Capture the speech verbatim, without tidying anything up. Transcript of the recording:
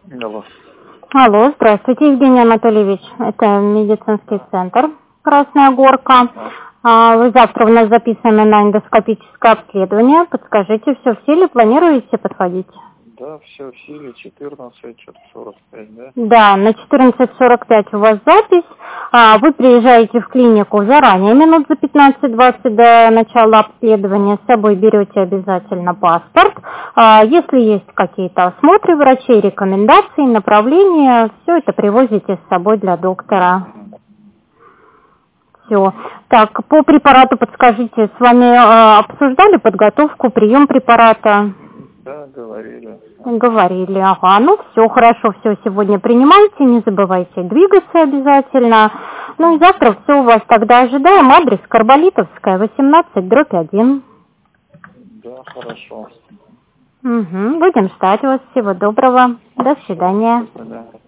Алло. Алло, здравствуйте, Евгений Анатольевич. Это медицинский центр «Красная Горка». А, Вы завтра у нас записаны на эндоскопическое обследование. Подскажите, все в силе? Планируете подходить? Да, все в силе, четырнадцать сорок пять, да? Да, на четырнадцать сорок пять у вас запись. А, Вы приезжаете в клинику заранее, минут за пятнадцать-двадцать до начала обследования. С собой берете обязательно паспорт. А, Если есть какие-то осмотры врачей, рекомендации, направления, все это привозите с собой для доктора. Все. Так, по препарату подскажите, с вами э, обсуждали подготовку, прием препарата? Да, говорили. Говорили, ага, ну все, хорошо, все сегодня принимайте, не забывайте двигаться обязательно. Ну и завтра все у вас тогда ожидаем, адрес Карболитовская, восемнадцать, дробь один. Да, хорошо. Угу, будем ждать вас, всего доброго, до свидания. До свидания.